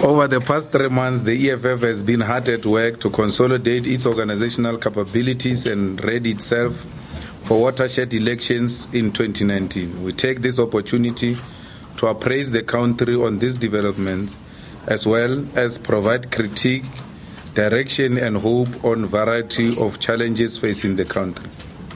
Over the past 3 months, the EFF has been hard at work to consolidate its organizational capabilities and ready itself for watershed elections in 2019. We take this opportunity to appraise the country on these developments, as well as provide critique, direction and hope on a variety of challenges facing the country.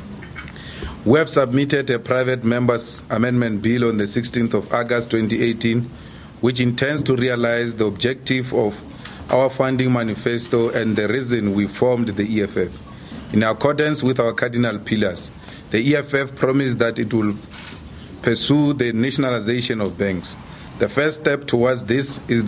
We have submitted a private members' amendment bill on the 16th of August 2018, which intends to realize the objective of our funding manifesto and the reason we formed the EFF. In accordance with our cardinal pillars, the EFF promised that it will pursue the nationalization of banks. The first step towards this is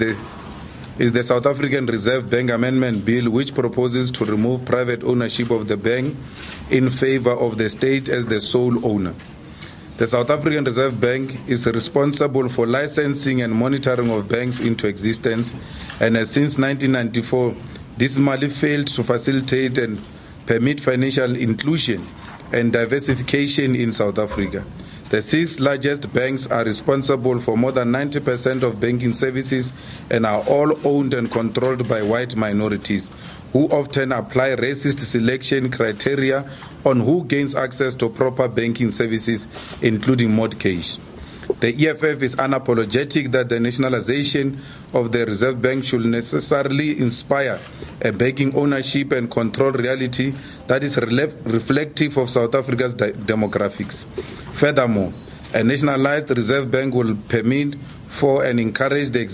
the South African Reserve Bank Amendment Bill, which proposes to remove private ownership of the bank in favor of the state as the sole owner. The South African Reserve Bank is responsible for licensing and monitoring of banks into existence, and has since 1994 dismally failed to facilitate and permit financial inclusion and diversification in South Africa. The 6 largest banks are responsible for more than 90% of banking services and are all owned and controlled by white minorities, who often apply racist selection criteria on who gains access to proper banking services, including mortgage. The EFF is unapologetic that the nationalization of the Reserve Bank should necessarily inspire a banking ownership and control reality that is reflective of South Africa's demographics. Furthermore, a nationalized Reserve Bank will permit for and encourage the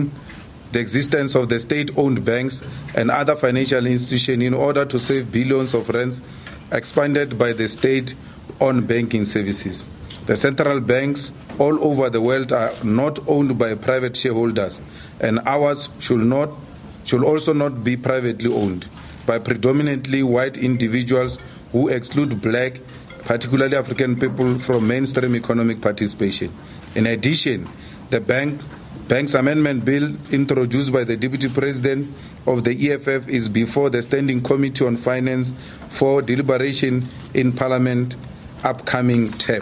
existence of the state-owned banks and other financial institutions in order to save billions of rands expended by the state on banking services. The central banks all over the world are not owned by private shareholders, and ours should also not be privately owned by predominantly white individuals who exclude black, particularly African people, from mainstream economic participation. In addition, the Bank's Amendment Bill, introduced by the Deputy President of the EFF, is before the Standing Committee on Finance for deliberation in Parliament upcoming term.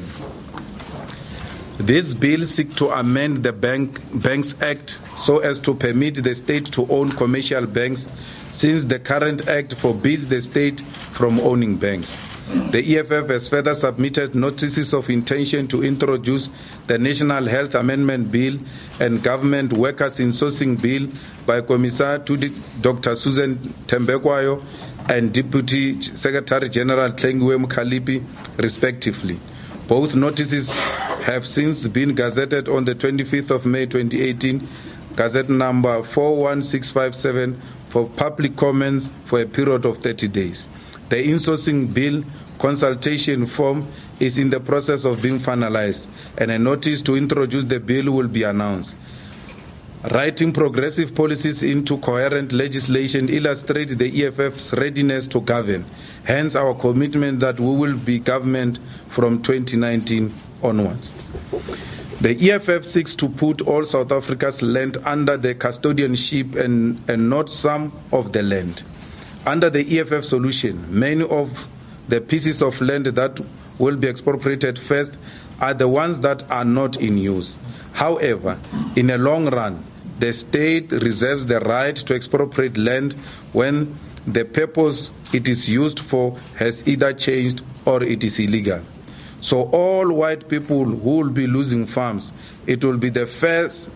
This bill seeks to amend the Banks Act so as to permit the state to own commercial banks, since the current act forbids the state from owning banks. The EFF has further submitted notices of intention to introduce the National Health Amendment Bill and Government Workers Insourcing Bill by Commissar to Dr. Susan Tembekwayo and Deputy Secretary General Tlengiwe Mkhaliphi, respectively. Both notices have since been gazetted on the 25th of May 2018, Gazette number 41657, for public comments for a period of 30 days. The insourcing bill consultation form is in the process of being finalized, and a notice to introduce the bill will be announced. Writing progressive policies into coherent legislation illustrates the EFF's readiness to govern, hence our commitment that we will be government from 2019 onwards. The EFF seeks to put all South Africa's land under the custodianship and not some of the land. Under the EFF solution, many of the pieces of land that will be expropriated first are the ones that are not in use. However, in the long run, the state reserves the right to expropriate land when the purpose it is used for has either changed or it is illegal. So all white people who will be losing farms, it will be first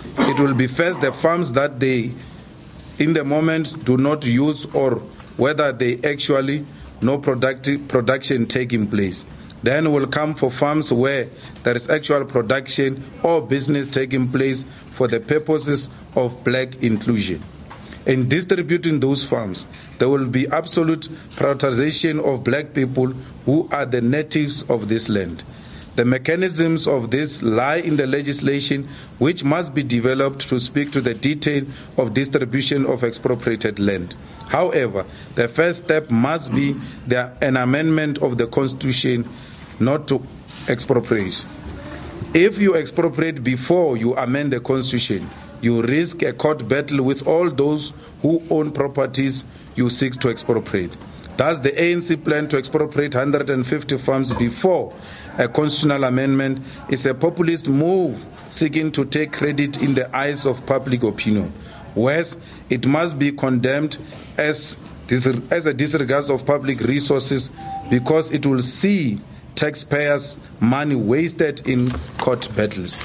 the farms that they in the moment do not use, or whether they actually no production taking place. Then will come for farms where there is actual production or business taking place for the purposes of black inclusion. In distributing those farms, there will be absolute prioritization of black people who are the natives of this land. The mechanisms of this lie in the legislation, which must be developed to speak to the detail of distribution of expropriated land. However, the first step must be an amendment of the Constitution, not to expropriate. If you expropriate before you amend the Constitution, you risk a court battle with all those who own properties you seek to expropriate. Thus, the ANC plan to expropriate 150 farms before a constitutional amendment is a populist move seeking to take credit in the eyes of public opinion. Worse, it must be condemned as a disregard of public resources because it will see taxpayers' money wasted in court battles.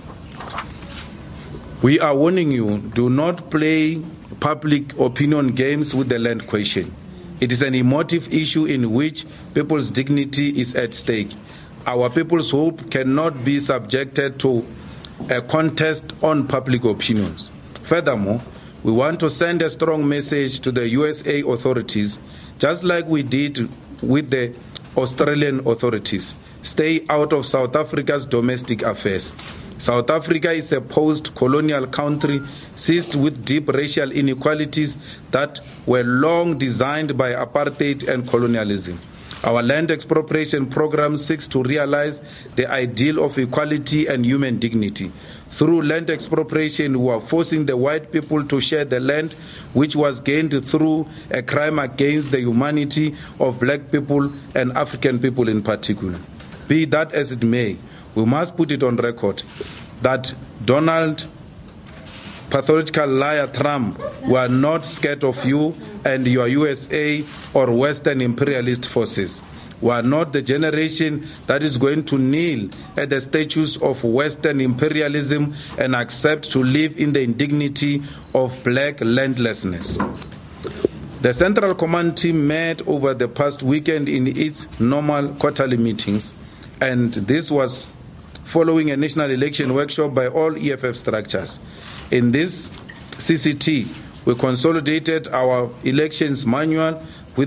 We are warning you, do not play public opinion games with the land question. It is an emotive issue in which people's dignity is at stake. Our people's hope cannot be subjected to a contest on public opinions. Furthermore, we want to send a strong message to the USA authorities, just like we did with the Australian authorities. Stay out of South Africa's domestic affairs. South Africa is a post-colonial country seized with deep racial inequalities that were long designed by apartheid and colonialism. Our land expropriation program seeks to realize the ideal of equality and human dignity. Through land expropriation, we are forcing the white people to share the land which was gained through a crime against the humanity of black people and African people in particular. Be that as it may, we must put it on record that Donald pathological liar Trump were not scared of you and your USA or Western imperialist forces. We are not the generation that is going to kneel at the statues of Western imperialism and accept to live in the indignity of black landlessness. The Central Command team met over the past weekend in its normal quarterly meetings, and this was following a national election workshop by all EFF structures. In this CCT, we consolidated our elections manual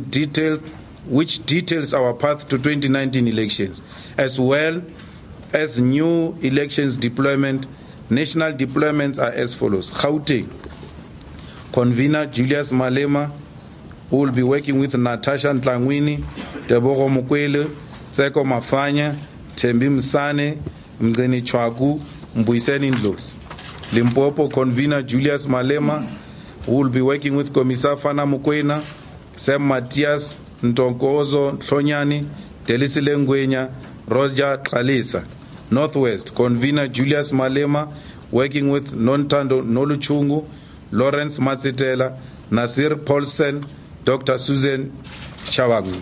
which details our path to 2019 elections, as well as new elections deployment. National deployments are as follows. Gauteng, convener Julius Malema, who will be working with Natasha Ntlangwini, Tebogo Mukwele, Tseko Mafanya, Thembi Msane, Mgeni Chwaku, Mbuyiseni Ndlozi. Limpopo, convener Julius Malema, who will be working with Commissar Fana Mukwena, Sam Matthias, Ntonkozo Hlonyani, Delisile Ngwenya, Roger Kalisa. Northwest, convener Julius Malema, working with Nontando Noluchungu, Lawrence Matsitela, Nasir Paulsen, Dr. Susan Chawagu.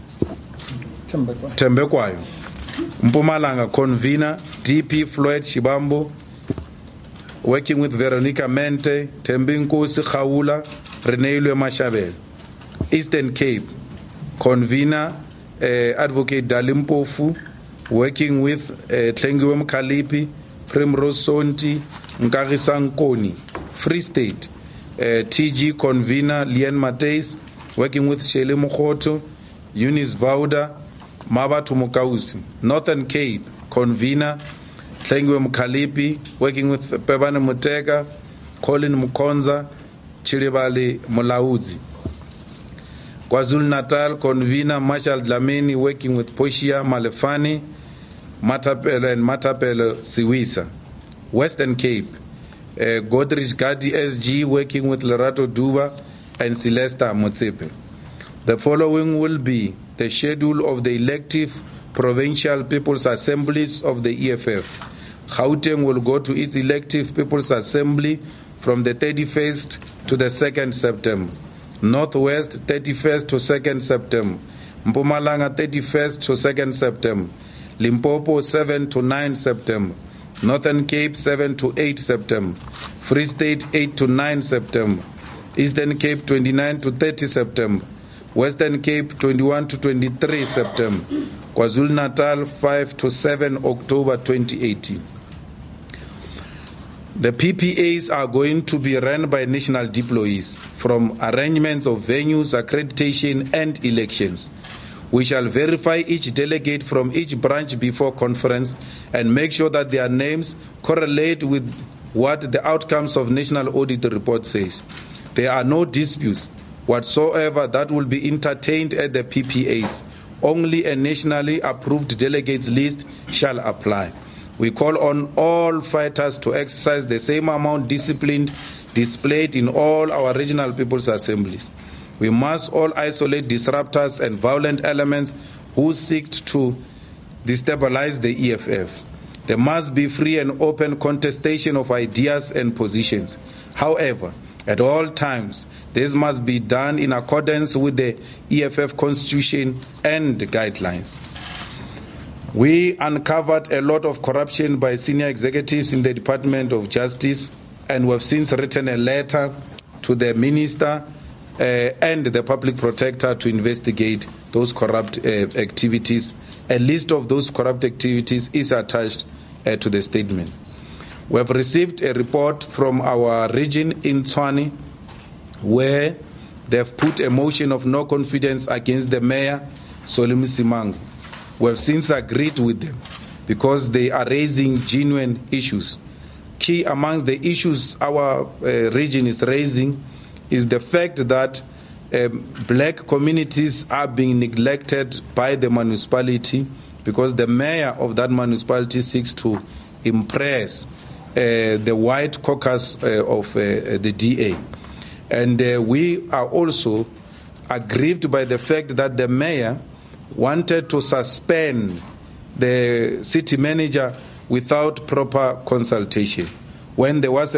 Tembekwayo. Mpumalanga, convener DP Floyd Shibambo, working with Veronica Mente, Tembinkosi Khawula, Reneilwe Mashabel. Eastern Cape, convener Advocate Dalimpofu, working with Tlengiwe Mkalipi, Primrose Sonti, Nkagisa Nkoni. Free State, TG convener Lien Mateis, working with Shele Mokhoto, Eunice Vauda, Mabatu Mukausi. Northern Cape, convener Tlengiwe Mkalipi, working with Pebane Mutega, Colin Mukonza, Chiribali Mulauzi. KwaZulu-Natal, convener Marshall Dlamini, working with Poshia Malefani, Matapele and Matapele Siwisa. Western Cape, Godrich Gadi SG, working with Lerato Duba and Celesta Motsepe. The following will be the schedule of the elective provincial people's assemblies of the EFF. Gauteng will go to its elective people's assembly from the 31st to the 2nd September. Northwest, 31st to 2nd September. Mpumalanga, 31st to 2nd September. Limpopo, 7 to 9 September. Northern Cape, 7 to 8 September. Free State, 8 to 9 September. Eastern Cape, 29 to 30 September. Western Cape, 21 to 23 September. KwaZulu-Natal, 5 to 7 October 2018. The PPAs are going to be run by national deployees, from arrangements of venues, accreditation, and elections. We shall verify each delegate from each branch before conference and make sure that their names correlate with what the outcomes of National Audit Report says. There are no disputes whatsoever that will be entertained at the PPAs. Only a nationally approved delegates list shall apply. We call on all fighters to exercise the same amount discipline displayed in all our regional people's assemblies. We must all isolate disruptors and violent elements who seek to destabilize the EFF. There must be free and open contestation of ideas and positions. However, At all times, this must be done in accordance with the EFF Constitution and guidelines. We uncovered a lot of corruption by senior executives in the Department of Justice, and we have since written a letter to the Minister and the Public Protector to investigate those corrupt activities. A list of those corrupt activities is attached to the statement. We have received a report from our region in Tshwane where they have put a motion of no confidence against the Mayor, Solly Msimang. We have since agreed with them because they are raising genuine issues. Key amongst the issues our region is raising is the fact that black communities are being neglected by the municipality because the mayor of that municipality seeks to impress the white caucus of the DA. And we are also aggrieved by the fact that the mayor wanted to suspend the city manager without proper consultation. When there was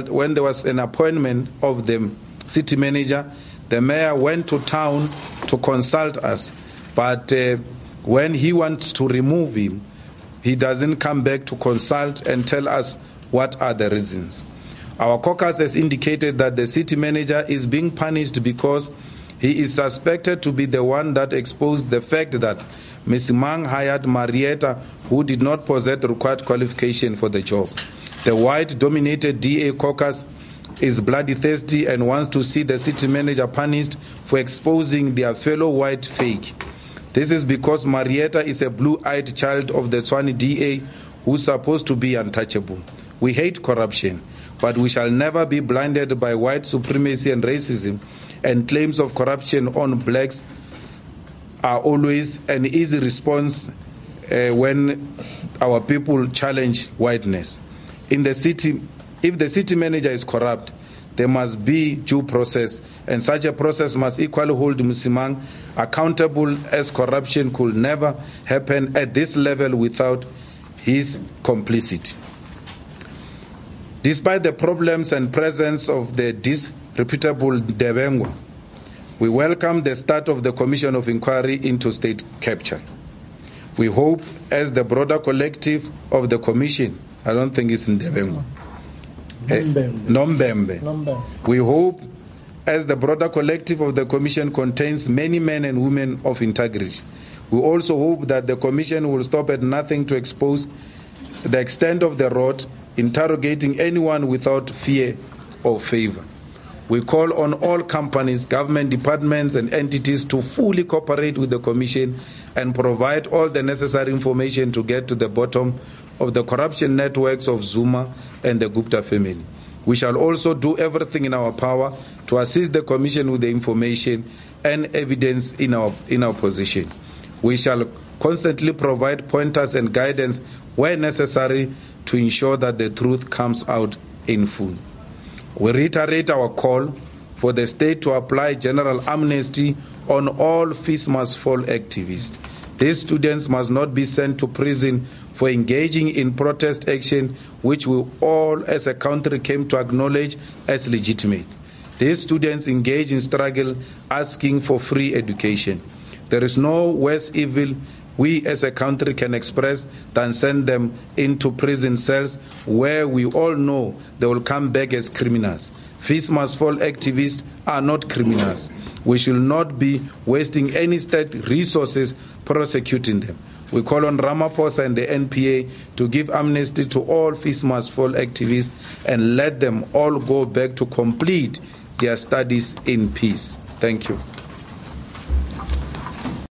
an appointment of the city manager, the mayor went to town to consult us. But when he wants to remove him, he doesn't come back to consult and tell us what are the reasons. Our caucus has indicated that the city manager is being punished because he is suspected to be the one that exposed the fact that Msimang hired Marietta, who did not possess the required qualification for the job. The white-dominated DA caucus is bloody thirsty and wants to see the city manager punished for exposing their fellow white fake. This is because Marietta is a blue-eyed child of the Tshwane DA who's supposed to be untouchable. We hate corruption, but we shall never be blinded by white supremacy and racism, and claims of corruption on blacks are always an easy response when our people challenge whiteness. In the city, if the city manager is corrupt, there must be due process, and such a process must equally hold Msimang accountable, as corruption could never happen at this level without his complicity. Despite the problems and presence of the disreputable Ndebengwa, we welcome the start of the Commission of Inquiry into state capture. We hope, as the broader collective of the Commission, I don't think it's Ndebengwa, Nombembe. We hope, as the broader collective of the Commission contains many men and women of integrity, we also hope that the Commission will stop at nothing to expose the extent of the rot, interrogating anyone without fear or favor. We call on all companies, government departments and entities to fully cooperate with the Commission and provide all the necessary information to get to the bottom of the corruption networks of Zuma and the Gupta family. We shall also do everything in our power to assist the Commission with the information and evidence in our position. We shall constantly provide pointers and guidance where necessary to ensure that the truth comes out in full. We reiterate our call for the state to apply general amnesty on all fees must fall activists. These students must not be sent to prison for engaging in protest action, which we all as a country came to acknowledge as legitimate. These students engage in struggle asking for free education. There is no worse evil we as a country can express than send them into prison cells where we all know they will come back as criminals. Fees must fall activists are not criminals. We should not be wasting any state resources prosecuting them. We call on Ramaphosa and the NPA to give amnesty to all fees must fall activists and let them all go back to complete their studies in peace. Thank you.